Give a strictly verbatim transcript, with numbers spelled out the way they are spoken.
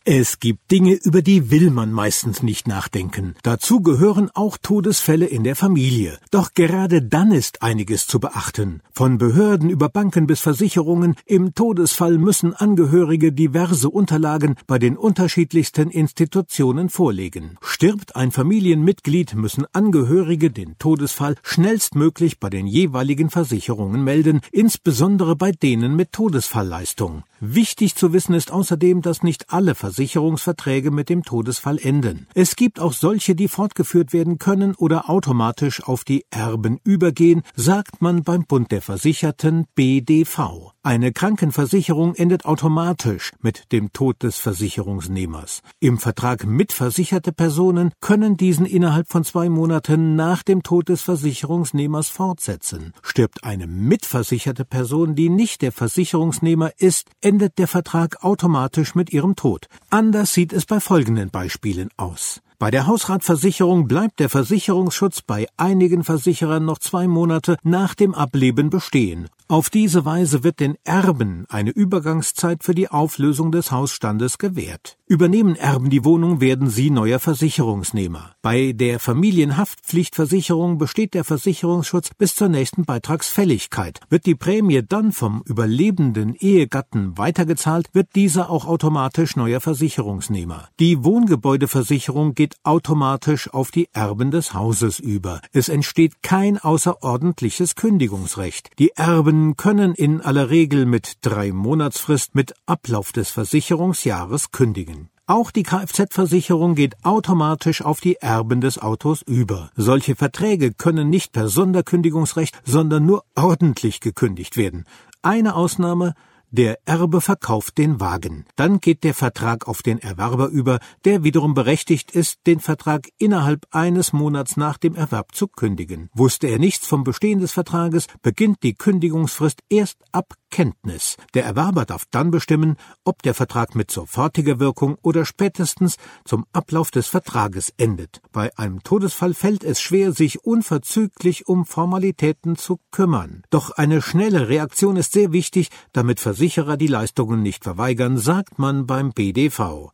Es gibt Dinge, über die will man meistens nicht nachdenken. Dazu gehören auch Todesfälle in der Familie. Doch gerade dann ist einiges zu beachten. Von Behörden über Banken bis Versicherungen, im Todesfall müssen Angehörige diverse Unterlagen bei den unterschiedlichsten Institutionen vorlegen. Stirbt ein Familienmitglied, müssen Angehörige den Todesfall schnellstmöglich bei den jeweiligen Versicherungen melden, insbesondere bei denen mit Todesfallleistung. Wichtig zu wissen ist außerdem, dass nicht alle Versicherungsverträge mit dem Todesfall enden. Es gibt auch solche, die fortgeführt werden können oder automatisch auf die Erben übergehen, sagt man beim Bund der Versicherten B D V. Eine Krankenversicherung endet automatisch mit dem Tod des Versicherungsnehmers. Im Vertrag mit versicherte Personen können diesen innerhalb von zwei Monaten nach dem Tod des Versicherungsnehmers fortsetzen. Stirbt eine mitversicherte Person, die nicht der Versicherungsnehmer ist, endet der Vertrag automatisch mit ihrem Tod. Anders sieht es bei folgenden Beispielen aus. Bei der Hausratversicherung bleibt der Versicherungsschutz bei einigen Versicherern noch zwei Monate nach dem Ableben bestehen. Auf diese Weise wird den Erben eine Übergangszeit für die Auflösung des Hausstandes gewährt. Übernehmen Erben die Wohnung, werden sie neuer Versicherungsnehmer. Bei der Familienhaftpflichtversicherung besteht der Versicherungsschutz bis zur nächsten Beitragsfälligkeit. Wird die Prämie dann vom überlebenden Ehegatten weitergezahlt, wird dieser auch automatisch neuer Versicherungsnehmer. Die Wohngebäudeversicherung geht automatisch auf die Erben des Hauses über. Es entsteht kein außerordentliches Kündigungsrecht. Die Erben können in aller Regel mit drei Monatsfrist mit Ablauf des Versicherungsjahres kündigen. Auch die Kfz-Versicherung geht automatisch auf die Erben des Autos über. Solche Verträge können nicht per Sonderkündigungsrecht, sondern nur ordentlich gekündigt werden. Eine Ausnahme: der Erbe verkauft den Wagen. Dann geht der Vertrag auf den Erwerber über, der wiederum berechtigt ist, den Vertrag innerhalb eines Monats nach dem Erwerb zu kündigen. Wusste er nichts vom Bestehen des Vertrages, beginnt die Kündigungsfrist erst ab Kenntnis. Der Erwerber darf dann bestimmen, ob der Vertrag mit sofortiger Wirkung oder spätestens zum Ablauf des Vertrages endet. Bei einem Todesfall fällt es schwer, sich unverzüglich um Formalitäten zu kümmern. Doch eine schnelle Reaktion ist sehr wichtig, damit Versicherer die Leistungen nicht verweigern, sagt man beim B D V.